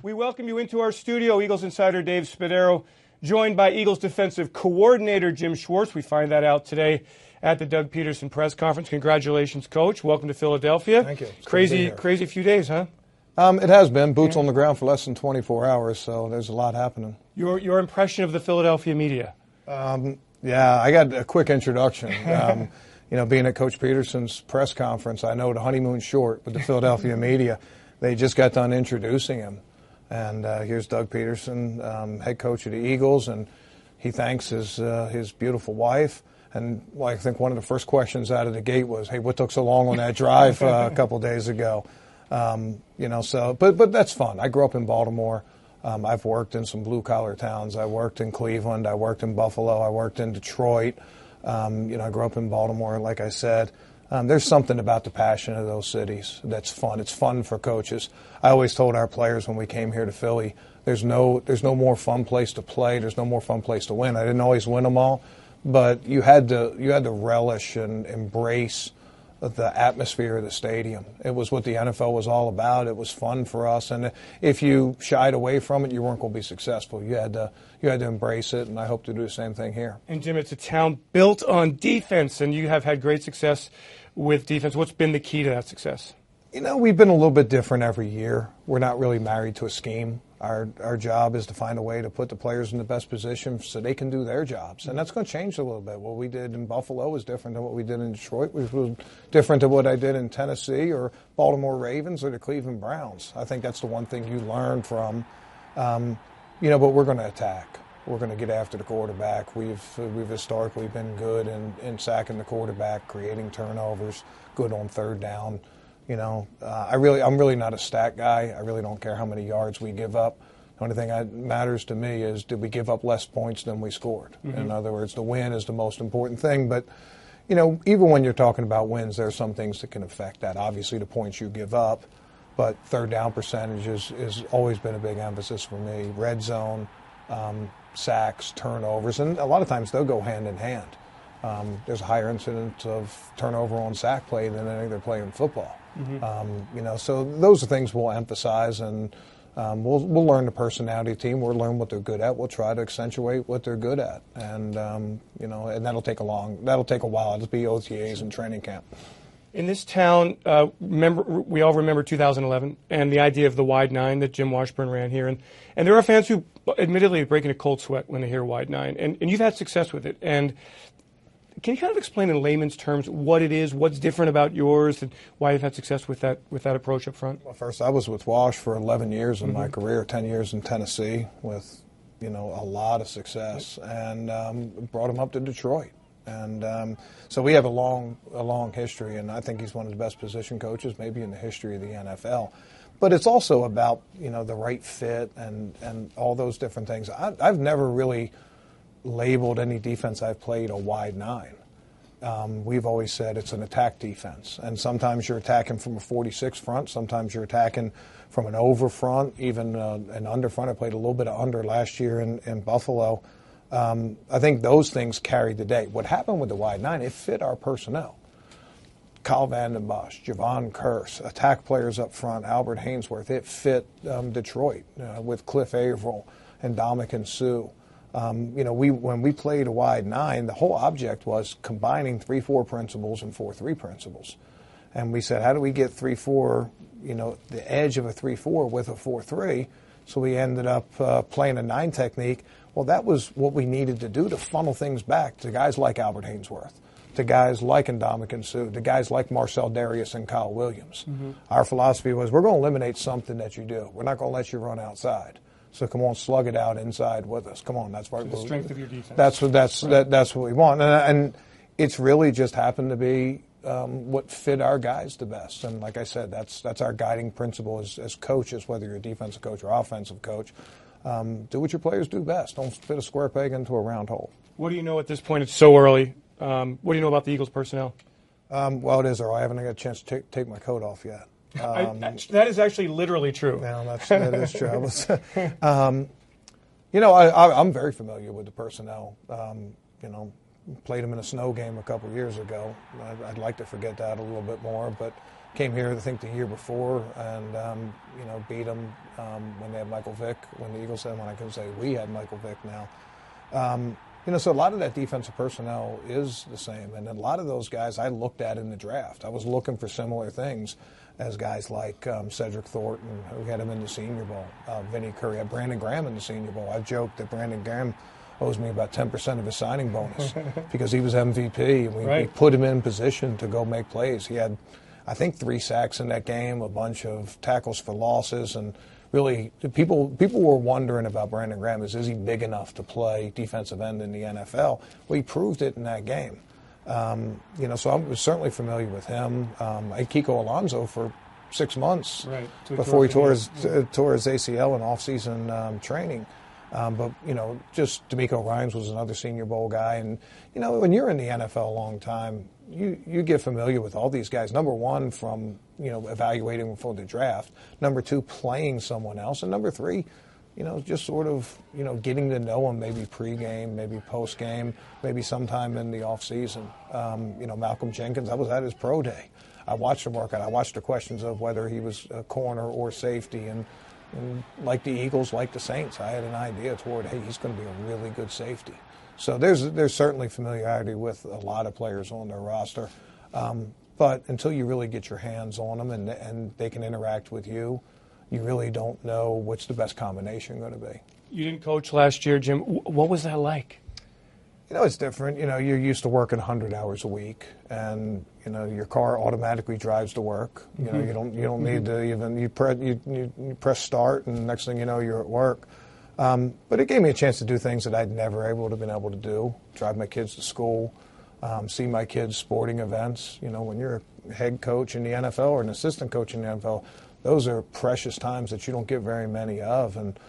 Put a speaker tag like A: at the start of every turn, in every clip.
A: We welcome you into our studio. Eagles insider Dave Spadaro, joined by Eagles defensive coordinator Jim Schwartz. We find that out today at the Doug Peterson press conference. Congratulations, Coach. Welcome to Philadelphia.
B: Thank you.
A: Crazy few days, huh?
B: It has been. Boots on the ground for less than 24 hours, so there's a lot happening.
A: Your impression of the Philadelphia media?
B: Yeah, I got a quick introduction. Being at Coach Peterson's press conference, I know the honeymoon's short with the Philadelphia media. They just got done introducing him. And here's Doug Peterson, head coach of the Eagles, and he thanks his beautiful wife. And I think one of the first questions out of the gate was, "Hey, what took so long on that drive a couple days ago?" But that's fun. I grew up in Baltimore. I've worked in some blue-collar towns. I worked in Cleveland. I worked in Buffalo. I worked in Detroit. I grew up in Baltimore, like I said. There's something about the passion of those cities that's fun. It's fun for coaches. I always told our players when we came here to Philly, there's no more fun place to play. There's no more fun place to win. I didn't always win them all, but you had to relish and embrace the atmosphere of the stadium. It was what the NFL was all about. It was fun for us, and if you shied away from it, you weren't going to be successful. You had to embrace it, and I hope to do the same thing here.
A: And Jim, it's a town built on defense, and you have had great success with defense. What's been the key to that success?
B: We've been a little bit different every year. We're not really married to a scheme. Our job is to find a way to put the players in the best position so they can do their jobs. And that's going to change a little bit. What we did in Buffalo was different than what we did in Detroit, which was different than what I did in Tennessee or Baltimore Ravens or the Cleveland Browns. I think that's the one thing you learn from. But we're going to attack. We're going to get after the quarterback. We've historically been good in sacking the quarterback, creating turnovers, good on third down. I'm really not a stat guy. I really don't care how many yards we give up. The only thing that matters to me is did we give up less points than we scored? Mm-hmm. In other words, the win is the most important thing. But, even when you're talking about wins, there are some things that can affect that. Obviously, the points you give up, but third down percentage has always been a big emphasis for me. Red zone, sacks, turnovers, and a lot of times they'll go hand in hand. There's a higher incidence of turnover on sack play than any other play in football. Mm-hmm. So those are things we'll emphasize, and we'll learn the personality of the team. We'll learn what they're good at. We'll try to accentuate what they're good at, and and that'll take a while. It'll be OTAs and training camp.
A: In this town, we all remember 2011 and the idea of the wide nine that Jim Washburn ran here, and there are fans who admittedly are breaking a cold sweat when they hear wide nine, and you've had success with it. And can you kind of explain in layman's terms what it is, what's different about yours, and why you've had success with that approach up front?
B: Well, first, I was with Wash for 11 years in my career, 10 years in Tennessee with, a lot of success, and brought him up to Detroit. And so we have a long history, and I think he's one of the best position coaches maybe in the history of the NFL. But it's also about, the right fit and all those different things. I've never really labeled any defense I've played a wide nine. We've always said it's an attack defense, and sometimes you're attacking from a 46 front, sometimes you're attacking from an over front, even an under front. I played a little bit of under last year in Buffalo. I think those things carried the day. What happened with the wide nine, it fit our personnel. Kyle Vanden Bosch, Javon Curse, attack players up front, Albert Hainsworth. It fit Detroit with Cliff Averill and Ndamukong Suh. When we played a wide nine, the whole object was combining 3-4 principles and 4-3 principles. And we said, how do we get 3-4, the edge of a 3-4 with a 4-3? So we ended up playing a 9 technique. Well, that was what we needed to do to funnel things back to guys like Albert Hainsworth, to guys like Ndamukong Suh, to guys like Marcell Dareus and Kyle Williams. Mm-hmm. Our philosophy was we're going to eliminate something that you do. We're not going to let you run outside. So come on, slug it out inside with us. Come on, that's
A: the strength of your defense.
B: That's what we want, and it's really just happened to be what fit our guys the best. And like I said, that's our guiding principle as coaches, whether you're a defensive coach or offensive coach. Do what your players do best. Don't fit a square peg into a round hole.
A: What do you know at this point? It's so early. What do you know about the Eagles personnel?
B: Well, it is early. I haven't got a chance to take my coat off yet.
A: That is actually literally true.
B: No, that is true. I'm very familiar with the personnel. played him in a snow game a couple years ago. I'd like to forget that a little bit more, but came here, I think, the year before and, beat him when they had Michael Vick, when the Eagles had him, when I can say we had Michael Vick now. So a lot of that defensive personnel is the same. And a lot of those guys I looked at in the draft. I was looking for similar things as guys like Cedric Thornton, who had him in the Senior Bowl, Vinny Curry, had Brandon Graham in the Senior Bowl. I've joked that Brandon Graham owes me about 10% of his signing bonus because he was MVP. We put him in position to go make plays. He had, I think, 3 sacks in that game, a bunch of tackles for losses, and really people were wondering about Brandon Graham. Is he big enough to play defensive end in the NFL? Well, he proved it in that game. So I was certainly familiar with him. I had Kiko Alonso for 6 months before he tore his ACL in off-season training. But just D'Amico Ryans was another Senior Bowl guy. And, when you're in the NFL a long time, you get familiar with all these guys. Number one, from, evaluating them for the draft. Number two, playing someone else. And number three, just sort of, getting to know them maybe pregame, maybe postgame, maybe sometime in the off-season. Malcolm Jenkins, I was at his pro day. I watched him work out. I watched the questions of whether he was a corner or safety. And like the Eagles, like the Saints, I had an idea toward, hey, he's going to be a really good safety. So there's certainly familiarity with a lot of players on their roster. But until you really get your hands on them and they can interact with you, you really don't know what's the best combination going to be.
A: You didn't coach last year, Jim. What was that like?
B: It's different. You're used to working 100 hours a week, and your car automatically drives to work. You don't need to even you press start, and next thing you know, you're at work. But it gave me a chance to do things that I'd never been able to do. Drive my kids to school, see my kids' sporting events. When you're a head coach in the NFL or an assistant coach in the NFL, those are precious times that you don't get very many of. And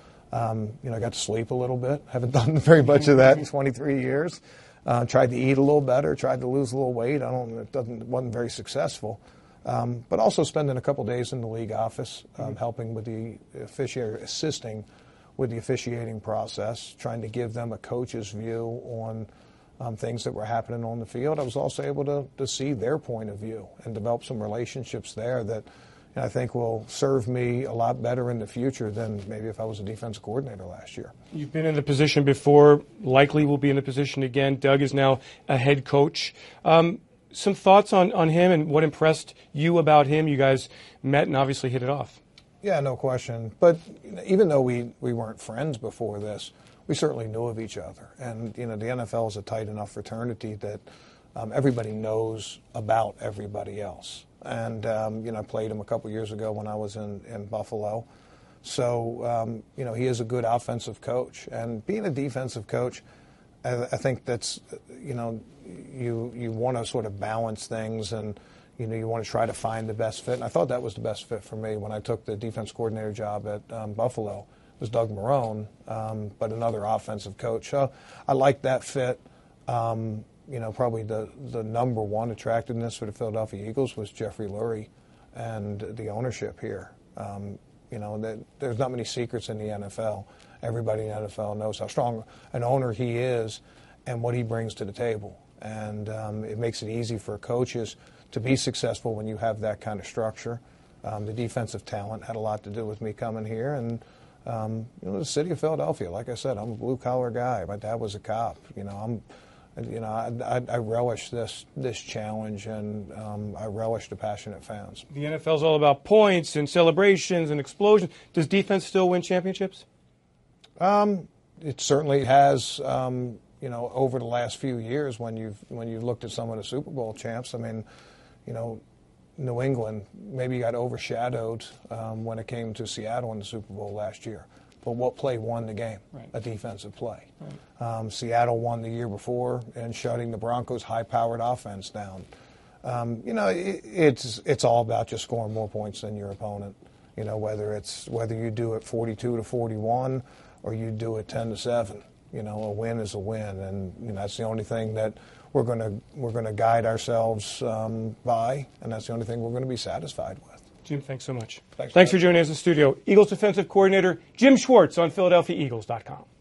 B: I got to sleep a little bit. Haven't done very much of that in 23 years. Tried to eat a little better. Tried to lose a little weight. Wasn't very successful. But also spending a couple days in the league office, helping with the assisting with the officiating process, trying to give them a coach's view on things that were happening on the field. I was also able to see their point of view and develop some relationships there that I think will serve me a lot better in the future than maybe if I was a defense coordinator last year.
A: You've been in the position before, likely will be in the position again. Doug is now a head coach. Some thoughts on him and what impressed you about him? You guys met and obviously hit it off.
B: Yeah, no question. But even though we weren't friends before this, we certainly knew of each other. And, the NFL is a tight enough fraternity that everybody knows about everybody else. And, I played him a couple years ago when I was in Buffalo. So, he is a good offensive coach. And being a defensive coach, I think that's, you want to sort of balance things and, you want to try to find the best fit. And I thought that was the best fit for me when I took the defense coordinator job at Buffalo. It was Doug Marrone, but another offensive coach. So I liked that fit. Probably the number one attractiveness for the Philadelphia Eagles was Jeffrey Lurie and the ownership here. There's not many secrets in the NFL. Everybody in the NFL knows how strong an owner he is and what he brings to the table. And it makes it easy for coaches to be successful when you have that kind of structure. The defensive talent had a lot to do with me coming here. And, the city of Philadelphia, like I said, I'm a blue-collar guy. My dad was a cop. I relish this challenge, and I relish the passionate fans.
A: The NFL's all about points and celebrations and explosions. Does defense still win championships?
B: It certainly has. Over the last few years, when you've looked at some of the Super Bowl champs, New England maybe got overshadowed when it came to Seattle in the Super Bowl last year. But what play won the game? Right. A defensive play. Right. Seattle won the year before in shutting the Broncos' high-powered offense down. It's all about just scoring more points than your opponent. Whether you do it 42-41 or you do it 10-7. A win is a win, and that's the only thing that we're going to guide ourselves by, and that's the only thing we're going to be satisfied with.
A: Jim, thanks so much. Thanks for joining us in the studio. Eagles defensive coordinator Jim Schwartz on PhiladelphiaEagles.com.